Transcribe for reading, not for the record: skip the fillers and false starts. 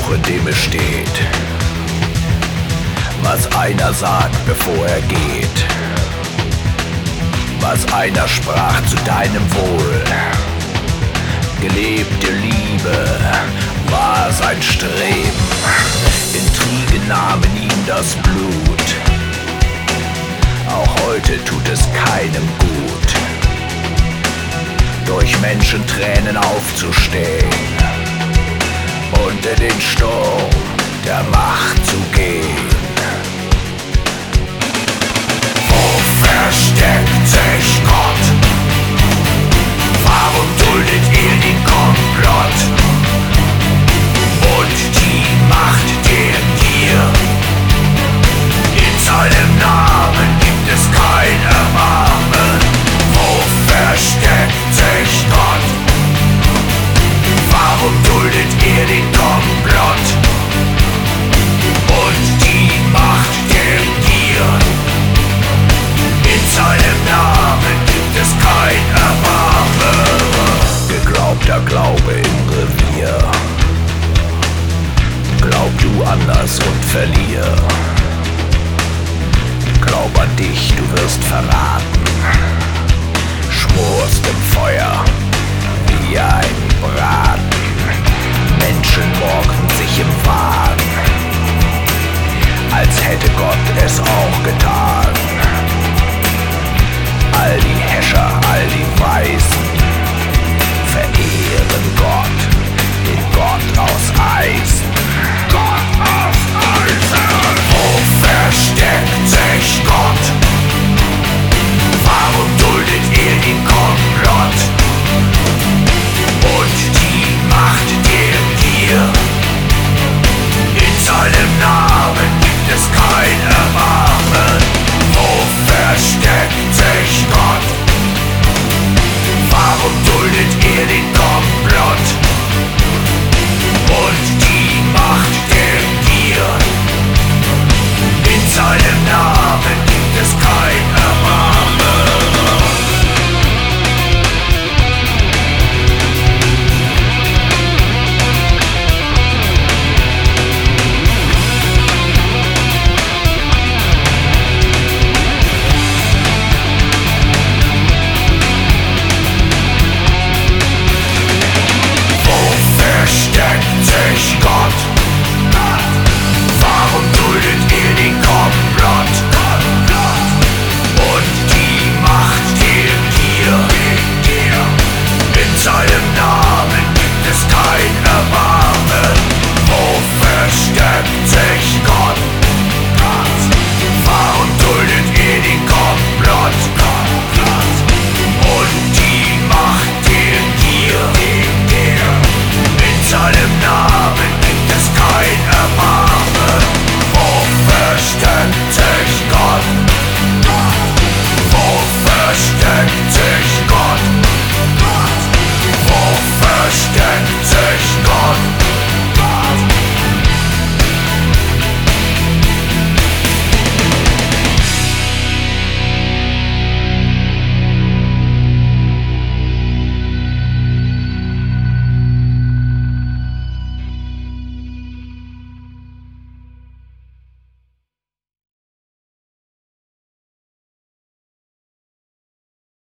Buch, in dem es steht, was einer sagt, bevor er geht, was einer sprach zu deinem Wohl. Gelebte Liebe war sein Streben, Intrigen nahmen ihm das Blut. Auch heute tut es keinem gut, durch Menschentränen aufzustehen und in den Sturm der Macht zu gehen. Wo versteckt sich Gott? Warum duldet ihr den Komplott und die Macht der Gier? In seinem Namen gibt es kein Erbarmen. Wo versteckt sich Gott? Warum duldet ihr den Komplott und die Macht der Gier? In seinem Namen gibt es kein Erbarmen. Geglaubter Glaube im Revier, glaub du anders und verlier. Glaub an dich, du wirst verraten, schmorst im Feuer wie ein Braten. Menschen morgen sich im Wahn, als hätte Gott es auch